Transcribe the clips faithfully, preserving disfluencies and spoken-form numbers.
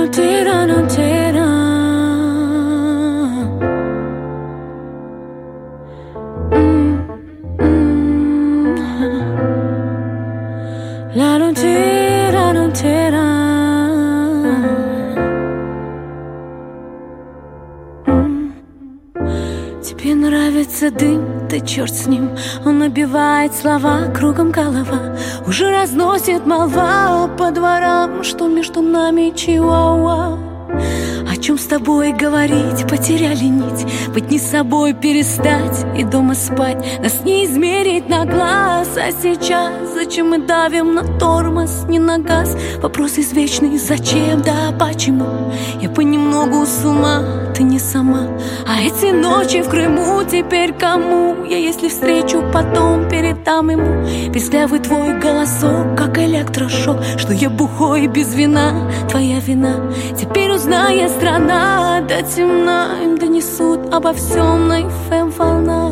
Тебе нравится дым, да черт с ним. Он набивает слова, кругом голова. Уже разносит молва по дворам, что между нами чиуауа. О чем с тобой говорить, потеряли нить. Быть не собой, перестать и дома спать. Нас не измерить на глаз. А сейчас зачем мы давим на тормоз, не на газ? Вопрос извечный, зачем, да почему? Я понемногу с ума, ты не сама. А эти ночи в Крыму теперь кому? Я если встречу, потом передам ему песклявый твой голосок, как электрошок. Что я бухой без вина, твоя вина. Теперь узнает страна, до темна им донесут обо всем на эф эм-волнах.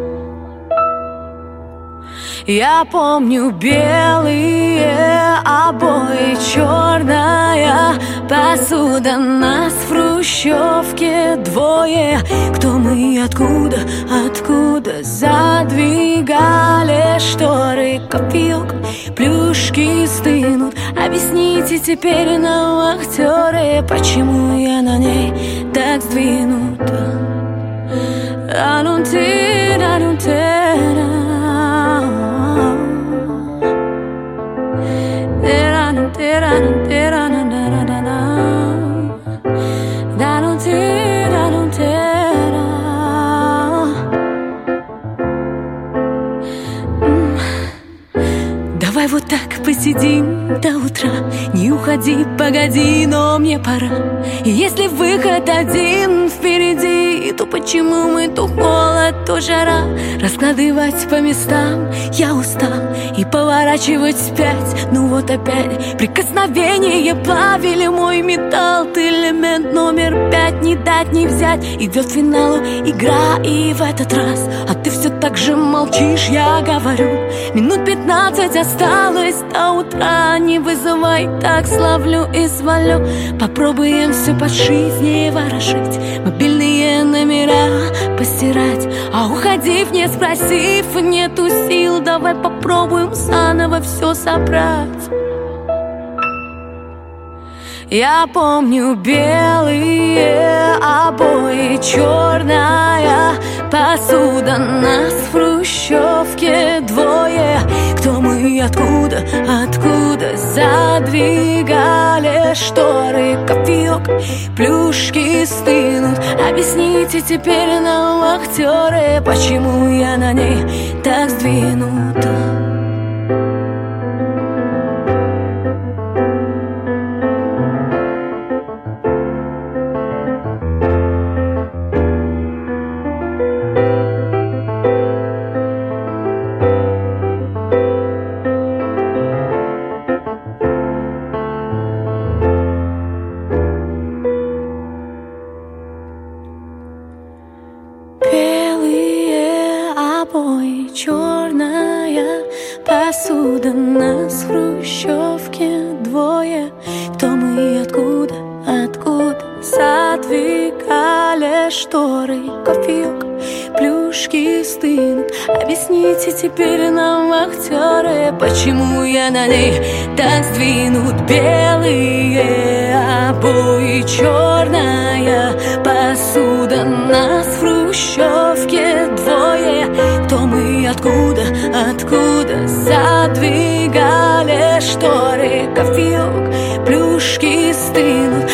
Я помню белые обои, черная посуда. Нас в хрущевке двое. Кто мы, откуда, откуда? Задвигали шторы, кофеек, плюшки стынут. Объясните теперь нам, актеры, почему я на ней так сдвинута. Давай вот так посидим до утра. Не уходи, погоди, но мне пора. И если выход один впереди, то почему мы то холод, то жара? Раскладывать по местам я устал и поворачивать вспять. Ну вот опять прикосновение плавили мой металл. Ты элемент номер пять, не дать, не взять. Идет к финалу игра, и в этот раз а ты все так же молчишь, я говорю. Минут пятнадцать осталось до утра. Не вызывай, так славлю и свалю. Попробуем все подшить, не ворошить, мобильные номера постирать. А уходив, не спросив, нету сил. Давай попробуем заново все собрать. Я помню белые обои, черная посуда. Нас в хрущевке двое. Кто мы, откуда, откуда? Задвигали шторы, кофеек, плюшки стынут. Объясните теперь нам, актеры, почему я на ней так сдвинута. Черная посуда. Нас в хрущевке двое. Кто мы, откуда, откуда? Задвигали шторы, кофеек, плюшки стынут. Объясните теперь нам, актеры, почему я на ней так сдвинут. Белые обои, черная посуда. Нас в хрущевке двое. Кто мы, откуда, откуда? Задвигали шторы, кофеек, плюшки стынут.